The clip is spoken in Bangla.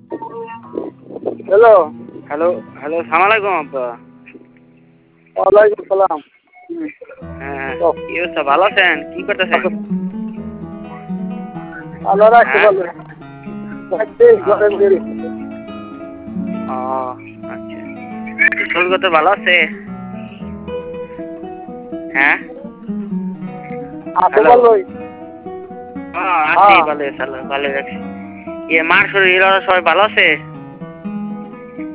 হ্যালো। হ্যালো হ্যালো, সালাম আলাইকুম আব্বা। ওয়ালাইকুম সালাম। হ্যাঁ, কি অবস্থা, ভালো আছেন? কি করতেছেন? আল্লাহ রাখতে হ্যাঁ? পারবে। গরম দেরি। ও আচ্ছা, শরীর তো ভালো আছে? হ্যাঁ, আপু হ্যালো। বলবই। আছি হ্যাঁ, ভালো, ভালো রাখছি। মার শরীর ওরা সবাই ভালো আছে?